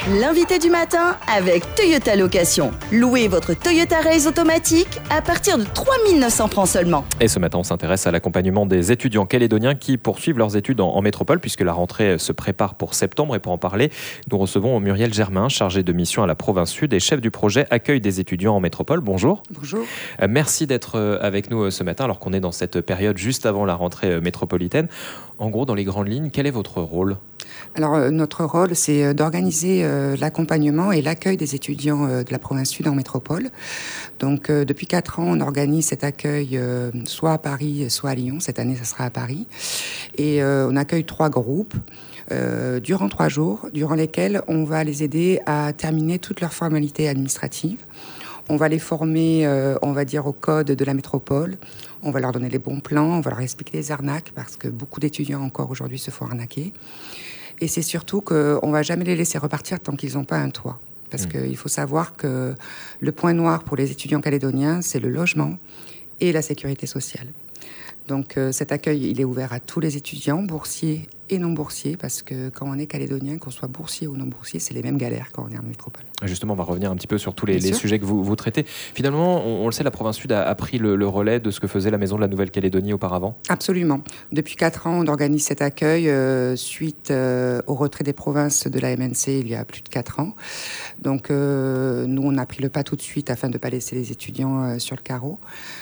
L'invité du matin avec Toyota Location. Louez votre Toyota Race automatique à partir de 3 900 francs seulement. Et ce matin, on s'intéresse à l'accompagnement des étudiants calédoniens qui poursuivent leurs études en métropole, puisque la rentrée se prépare pour septembre. Et pour en parler, nous recevons Muriel Germain, chargée de mission à la province Sud et chef du projet Accueil des étudiants en métropole. Bonjour. Bonjour. Merci d'être avec nous ce matin, alors qu'on est dans cette période juste avant la rentrée métropolitaine. En gros, dans les grandes lignes, quel est votre rôle ? Alors, notre rôle, c'est d'organiser l'accompagnement et l'accueil des étudiants de la province Sud en métropole. Donc, depuis 4 ans, on organise cet accueil soit à Paris, soit à Lyon. Cette année, ça sera à Paris. Et on accueille 3 groupes durant 3 jours, durant lesquels on va les aider à terminer toutes leurs formalités administratives. On va les former, on va dire, au code de la métropole. On va leur donner les bons plans, on va leur expliquer les arnaques, parce que beaucoup d'étudiants encore aujourd'hui se font arnaquer. Et c'est surtout qu'on ne va jamais les laisser repartir tant qu'ils n'ont pas un toit. Parce qu'il faut savoir que le point noir pour les étudiants calédoniens, c'est le logement et la sécurité sociale. Donc cet accueil, il est ouvert à tous les étudiants, boursiers et non boursiers, parce que quand on est calédonien, qu'on soit boursier ou non boursier, c'est les mêmes galères quand on est en métropole. Justement, on va revenir un petit peu sur tous les sujets que vous traitez. Finalement, on le sait, la province Sud a pris le relais de ce que faisait la Maison de la Nouvelle-Calédonie auparavant. Absolument. Depuis 4 ans, on organise cet accueil suite au retrait des provinces de la MNC il y a plus de 4 ans. Donc nous, on a pris le pas tout de suite afin de ne pas laisser les étudiants sur le carreau.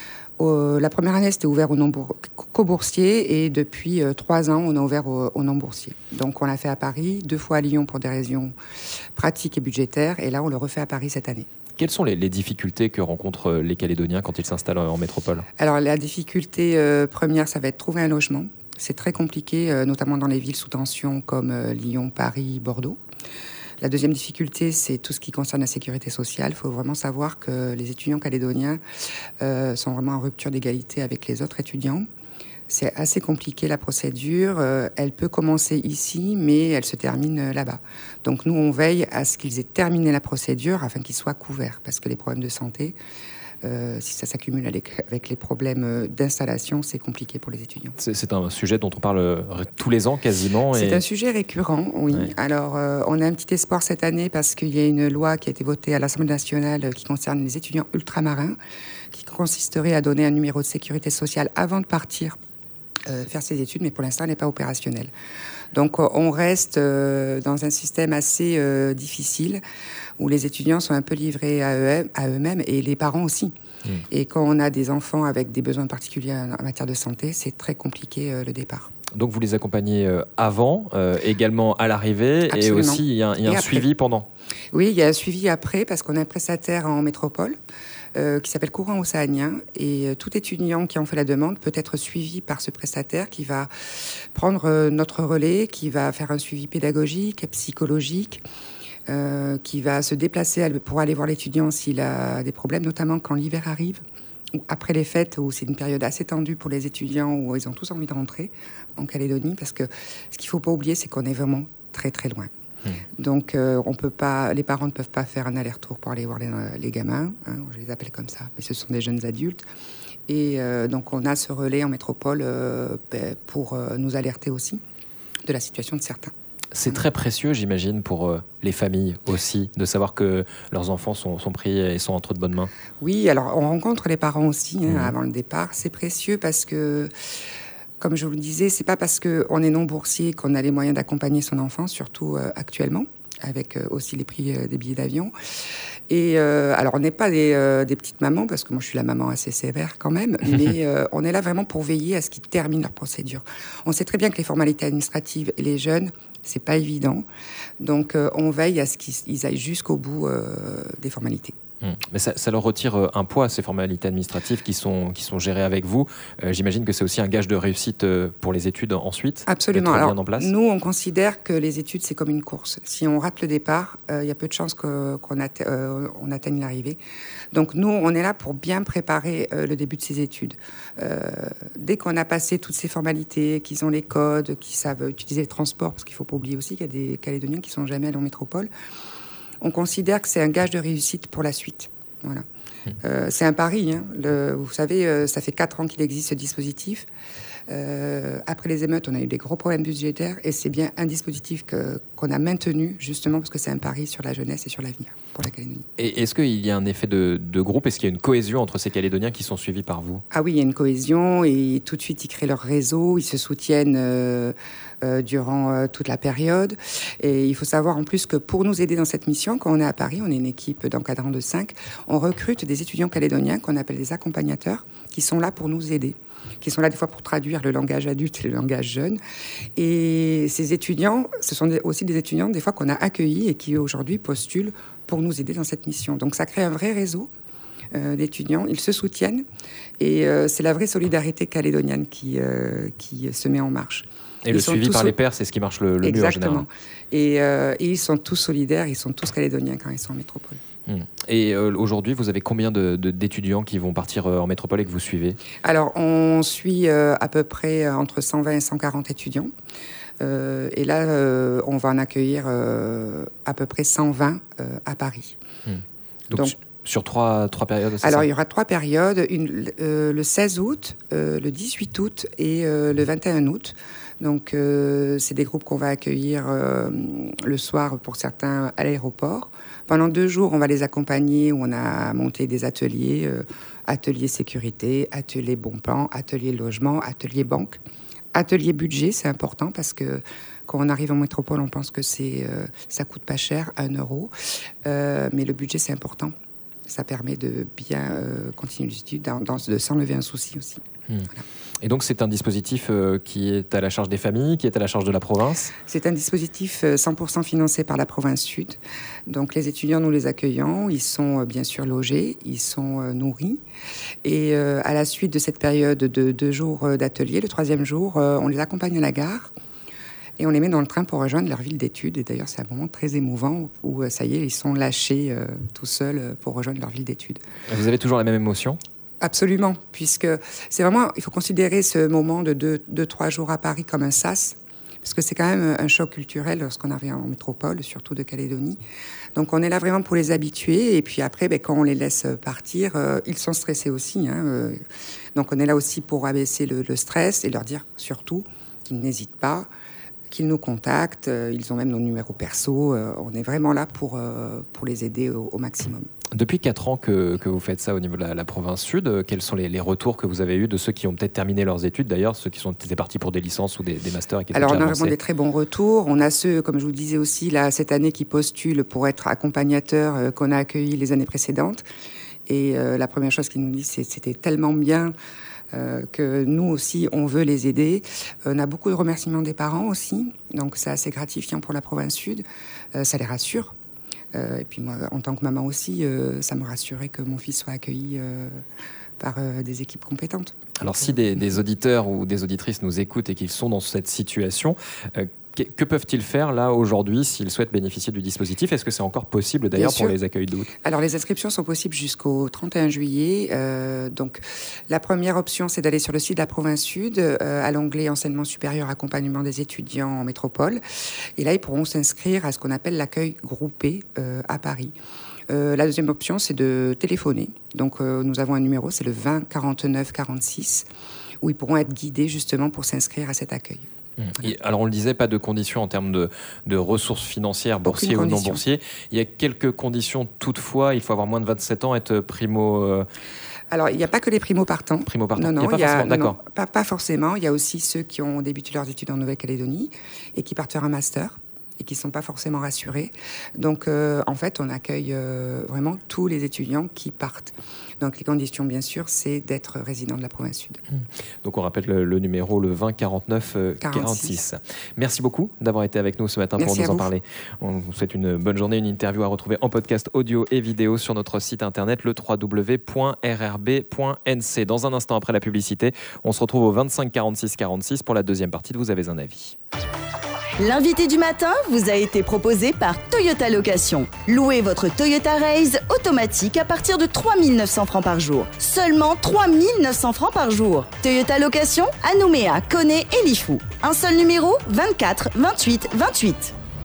La première année, c'était ouvert aux non-boursiers et depuis 3 ans, on a ouvert aux non-boursiers. Donc, on l'a fait à Paris, 2 fois à Lyon pour des raisons pratiques et budgétaires. Et là, on le refait à Paris cette année. Quelles sont les difficultés que rencontrent les Calédoniens quand ils s'installent en métropole ? Alors, la difficulté première, ça va être trouver un logement. C'est très compliqué, notamment dans les villes sous tension comme Lyon, Paris, Bordeaux. La deuxième difficulté, c'est tout ce qui concerne la sécurité sociale. Il faut vraiment savoir que les étudiants calédoniens sont vraiment en rupture d'égalité avec les autres étudiants. C'est assez compliqué la procédure. Elle peut commencer ici, mais elle se termine là-bas. Donc nous, on veille à ce qu'ils aient terminé la procédure afin qu'ils soient couverts. Parce que les problèmes de santé, si ça s'accumule avec les problèmes d'installation, c'est compliqué pour les étudiants. C'est un sujet dont on parle tous les ans quasiment. C'est un sujet récurrent, oui. Ouais. Alors, on a un petit espoir cette année parce qu'il y a une loi qui a été votée à l'Assemblée nationale qui concerne les étudiants ultramarins, qui consisterait à donner un numéro de sécurité sociale avant de partir faire ses études, mais pour l'instant, elle n'est pas opérationnelle. Donc, on reste dans un système assez difficile où les étudiants sont un peu livrés à eux-mêmes et les parents aussi. Et quand on a des enfants avec des besoins particuliers en matière de santé, c'est très compliqué le départ. Donc, vous les accompagnez avant, également à l'arrivée. Absolument. Et aussi, il y a un suivi pendant. Oui, il y a un suivi après parce qu'on a un prestataire en métropole qui s'appelle Courant Océanien. Et tout étudiant qui en fait la demande peut être suivi par ce prestataire qui va prendre notre relais, qui va faire un suivi pédagogique, psychologique, qui va se déplacer pour aller voir l'étudiant s'il a des problèmes, notamment quand l'hiver arrive, ou après les fêtes, où c'est une période assez tendue pour les étudiants, où ils ont tous envie de rentrer en Calédonie, parce que ce qu'il ne faut pas oublier, c'est qu'on est vraiment très très loin. Donc, les parents ne peuvent pas faire un aller-retour pour aller voir les gamins, hein, je les appelle comme ça, mais ce sont des jeunes adultes. Et donc, on a ce relais en métropole pour nous alerter aussi de la situation de certains. C'est très précieux, j'imagine, pour les familles aussi, de savoir que leurs enfants sont pris et sont entre de bonnes mains. Oui, alors on rencontre les parents aussi avant le départ. C'est précieux parce que, comme je vous le disais, c'est pas parce qu'on est non boursier qu'on a les moyens d'accompagner son enfant, surtout actuellement, avec aussi les prix des billets d'avion. Et alors, on n'est pas des petites mamans, parce que moi, je suis la maman assez sévère quand même, mais on est là vraiment pour veiller à ce qu'ils terminent leur procédure. On sait très bien que les formalités administratives et les jeunes, c'est pas évident. Donc, on veille à ce qu'ils aillent jusqu'au bout des formalités. Mais ça leur retire un poids, ces formalités administratives qui sont gérées avec vous. J'imagine que c'est aussi un gage de réussite pour les études ensuite. Absolument. Alors, nous, on considère que les études, c'est comme une course. Si on rate le départ, il y a peu de chances qu'on atteigne l'arrivée. Donc, nous, on est là pour bien préparer le début de ces études. Dès qu'on a passé toutes ces formalités, qu'ils ont les codes, qu'ils savent utiliser les transports, parce qu'il ne faut pas oublier aussi qu'il y a des Calédoniens qui ne sont jamais allés en métropole, on considère que c'est un gage de réussite pour la suite. Voilà. C'est un pari. Hein. Vous savez, ça fait 4 ans qu'il existe ce dispositif. Après les émeutes, on a eu des gros problèmes budgétaires et c'est bien un dispositif qu'on a maintenu justement parce que c'est un pari sur la jeunesse et sur l'avenir pour la Calédonie. Et est-ce qu'il y a un effet de groupe? Est-ce qu'il y a une cohésion entre ces Calédoniens qui sont suivis par vous? Ah oui, il y a une cohésion et tout de suite ils créent leur réseau, ils se soutiennent durant toute la période. Et il faut savoir en plus que pour nous aider dans cette mission, quand on est à Paris, on est une équipe d'encadrants de 5, on recrute des étudiants calédoniens qu'on appelle des accompagnateurs qui sont là pour nous aider, qui sont là des fois pour traduire le langage adulte et le langage jeune. Et ces étudiants, ce sont aussi des étudiants des fois qu'on a accueillis et qui aujourd'hui postulent pour nous aider dans cette mission. Donc ça crée un vrai réseau d'étudiants, ils se soutiennent et c'est la vraie solidarité calédonienne qui se met en marche. Et le suivi par les pairs, c'est ce qui marche le mieux en général. Exactement. Et ils sont tous solidaires, ils sont tous calédoniens quand ils sont en métropole. Et aujourd'hui, vous avez combien d'étudiants qui vont partir en métropole et que vous suivez? Alors, on suit à peu près entre 120 et 140 étudiants. Et là, on va en accueillir à peu près 120 à Paris. Donc sur trois périodes, c'est alors, ça? il y aura 3 périodes, le 16 août, le 18 août et le 21 août. Donc, c'est des groupes qu'on va accueillir le soir pour certains à l'aéroport. Pendant 2 jours, on va les accompagner où on a monté des ateliers, atelier sécurité, atelier bon plan, atelier logement, atelier banque, atelier budget. C'est important parce que quand on arrive en métropole, on pense que ça coûte pas cher, 1 euro. Mais le budget, c'est important. Ça permet de bien continuer les études sans lever un souci aussi. Voilà. Et donc, c'est un dispositif qui est à la charge des familles, qui est à la charge de la province? C'est un dispositif 100% financé par la province Sud. Donc, les étudiants, nous les accueillons. Ils sont bien sûr logés, ils sont nourris. Et à la suite de cette période de 2 jours d'atelier, le 3e jour, on les accompagne à la gare. Et on les met dans le train pour rejoindre leur ville d'études. Et d'ailleurs, c'est un moment très émouvant où, ça y est, ils sont lâchés tout seuls pour rejoindre leur ville d'études. Vous avez toujours la même émotion? Absolument, puisque c'est vraiment, il faut considérer ce moment de 2-3 jours à Paris comme un sas, parce que c'est quand même un choc culturel lorsqu'on arrive en métropole, surtout de Calédonie. Donc on est là vraiment pour les habituer, et puis après, quand on les laisse partir, ils sont stressés aussi. Donc on est là aussi pour abaisser le stress et leur dire surtout qu'ils n'hésitent pas, qu'ils nous contactent, ils ont même nos numéros perso, on est vraiment là pour les aider au maximum. Depuis 4 ans que vous faites ça au niveau de la province Sud, quels sont les retours que vous avez eus de ceux qui ont peut-être terminé leurs études, d'ailleurs, ceux qui étaient partis pour des licences ou des masters et qui étaient Alors, déjà on a avancés? vraiment des très bons retours. On a ceux, comme je vous disais aussi, là, cette année qui postulent pour être accompagnateurs qu'on a accueillis les années précédentes. Et la première chose qu'ils nous disent, c'était tellement bien que nous aussi, on veut les aider. On a beaucoup de remerciements des parents aussi. Donc, c'est assez gratifiant pour la province Sud. Ça les rassure. Et puis moi, en tant que maman aussi, ça me rassurait que mon fils soit accueilli par des équipes compétentes. Alors si des auditeurs ou des auditrices nous écoutent et qu'ils sont dans cette situation, que peuvent-ils faire là aujourd'hui s'ils souhaitent bénéficier du dispositif? Est-ce que c'est encore possible d'ailleurs pour les accueils d'août? Alors les inscriptions sont possibles jusqu'au 31 juillet. Donc la première option, c'est d'aller sur le site de la province Sud à l'onglet enseignement supérieur accompagnement des étudiants en métropole. Et là, ils pourront s'inscrire à ce qu'on appelle l'accueil groupé à Paris. La deuxième option, c'est de téléphoner. Donc nous avons un numéro, c'est le 20 49 46, où ils pourront être guidés justement pour s'inscrire à cet accueil. Et alors on le disait, pas de conditions en termes de ressources financières, boursiers ou non boursiers. Il y a quelques conditions toutefois, il faut avoir moins de 27 ans, être primo... Alors il n'y a pas que les primo-partants. Primo-partants, non, il y a pas forcément, d'accord. Pas forcément, il y a aussi ceux qui ont débuté leurs études en Nouvelle-Calédonie et qui partent faire un master et qui ne sont pas forcément rassurés. Donc, en fait, on accueille vraiment tous les étudiants qui partent. Donc, les conditions, bien sûr, c'est d'être résident de la province Sud. Donc, on rappelle le numéro, le 20 49 46. Merci beaucoup d'avoir été avec nous ce matin pour nous en parler. On vous souhaite une bonne journée, une interview à retrouver en podcast audio et vidéo sur notre site internet, le www.rrb.nc. Dans un instant après la publicité, on se retrouve au 25 46 46 pour la deuxième partie de Vous avez un avis. L'invité du matin vous a été proposé par Toyota Location. Louez votre Toyota Raise automatique à partir de 3 900 francs par jour. Seulement 3 900 francs par jour. Toyota Location à Nouméa, Koné et Lifou. Un seul numéro, 24 28 28.